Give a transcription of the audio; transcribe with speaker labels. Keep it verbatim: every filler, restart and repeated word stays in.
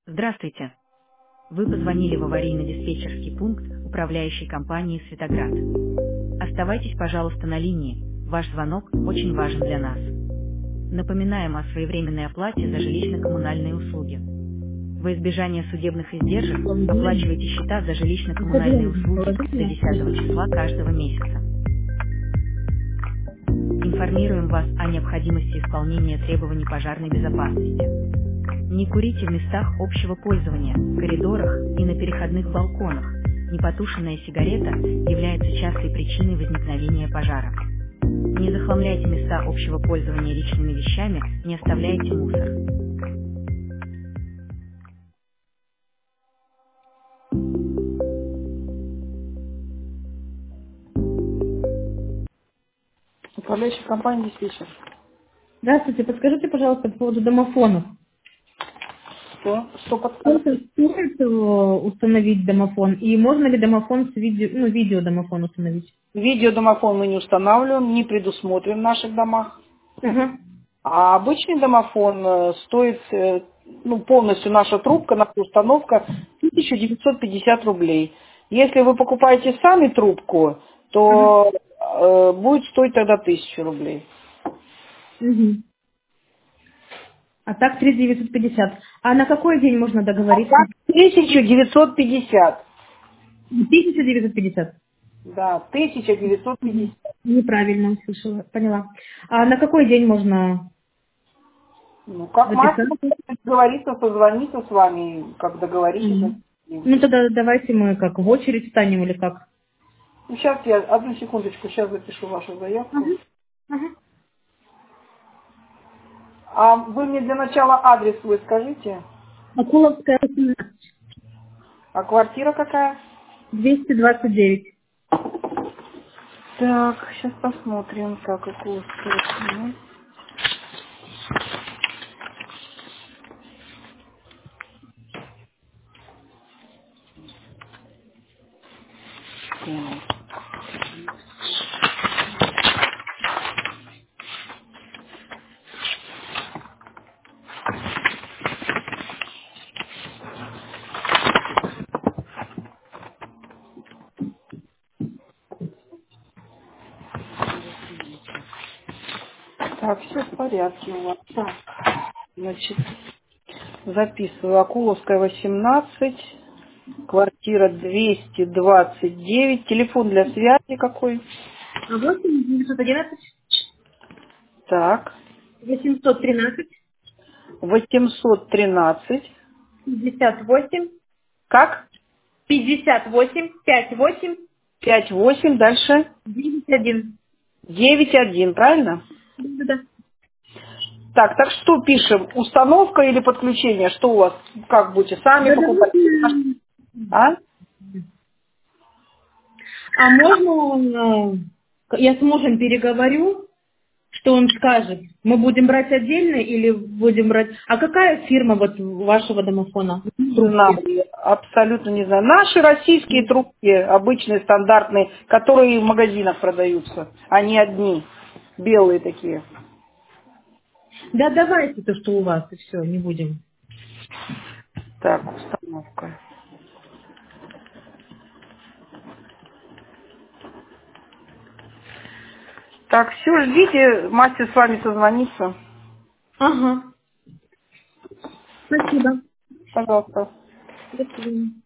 Speaker 1: Здравствуйте. Вы позвонили в аварийно-диспетчерский пункт управляющей компании «Светоград». Оставайтесь, пожалуйста, на линии. Ваш звонок очень важен для нас. Напоминаем о своевременной оплате за жилищно-коммунальные услуги. Во избежание судебных издержек оплачивайте счета за жилищно-коммунальные услуги до десятого числа каждого месяца. Информируем вас о необходимости исполнения требований пожарной безопасности. Не курите в местах общего пользования, коридорах и на переходных балконах. Непотушенная сигарета является частой причиной возникновения пожара. Не захламляйте места общего пользования личными вещами, не оставляйте мусор.
Speaker 2: Управляющая компания «Диспетчер».
Speaker 3: Здравствуйте, подскажите, пожалуйста, по поводу домофонов.
Speaker 2: Что? Что подсказать?
Speaker 3: Сколько стоит э, установить домофон? И можно ли домофон с видео, ну, видео домофон установить?
Speaker 2: Видеодомофон мы не устанавливаем, не предусмотрим в наших домах.
Speaker 3: Ага.
Speaker 2: А обычный домофон э, стоит, э, ну, полностью наша трубка, наша установка тысяча девятьсот пятьдесят рублей. Если вы покупаете сами трубку,
Speaker 3: Ага.
Speaker 2: то э, будет стоить тогда тысячу рублей.
Speaker 3: Мгм. А так три тысячи девятьсот пятьдесят. А на какой день можно
Speaker 2: А
Speaker 3: договориться?
Speaker 2: так тысяча девятьсот пятьдесят.
Speaker 3: тысяча девятьсот пятьдесят.
Speaker 2: Да, тысяча девятьсот
Speaker 3: Мгм.
Speaker 2: пятьдесят.
Speaker 3: Неправильно услышала, поняла. А на какой день можно
Speaker 2: Ну, как максимум
Speaker 3: записаться?
Speaker 2: договориться, созвониться с вами, как договоритесь.
Speaker 3: Мгм. Ну тогда давайте мы как в очередь встанем или как?
Speaker 2: Ну, сейчас я, одну секундочку, сейчас запишу вашу заявку.
Speaker 3: Ага. Ага.
Speaker 2: А вы мне для начала адрес свой скажите.
Speaker 3: Акуловская, восемнадцать,
Speaker 2: А квартира какая?
Speaker 3: двести двадцать девять.
Speaker 2: Так, сейчас посмотрим, как какую сторону. Так, все в порядке у вас. Так, значит, записываю. Акуловская, восемнадцать, квартира двести двадцать девять, телефон для связи какой?
Speaker 3: восемь девятьсот одиннадцать
Speaker 2: Так,
Speaker 3: восемьсот тринадцать
Speaker 2: восемьсот тринадцать.
Speaker 3: пятьдесят восемь
Speaker 2: Как?
Speaker 3: пятьдесят восемь пять восемь
Speaker 2: Пять восемь, дальше
Speaker 3: девять один.
Speaker 2: девять один, правильно?
Speaker 3: Да-да-да.
Speaker 2: Так, так что пишем? Установка или подключение? Что у вас? Как будете? Сами
Speaker 3: Да
Speaker 2: покупать?
Speaker 3: давайте.
Speaker 2: А?
Speaker 3: А можно э, я с мужем переговорю, что он скажет? Мы будем брать отдельно или будем брать... А какая фирма вот вашего домофона?
Speaker 2: Не знаю,
Speaker 3: Трубки.
Speaker 2: абсолютно не знаю. Наши российские трубки, обычные, стандартные, которые в магазинах продаются. Они одни, белые такие.
Speaker 3: Да давайте то, что у вас, и все, не будем.
Speaker 2: Так, установка. Так, все, ждите, мастер с вами созвонится.
Speaker 3: Ага. Спасибо.
Speaker 2: Пожалуйста.
Speaker 3: До свидания.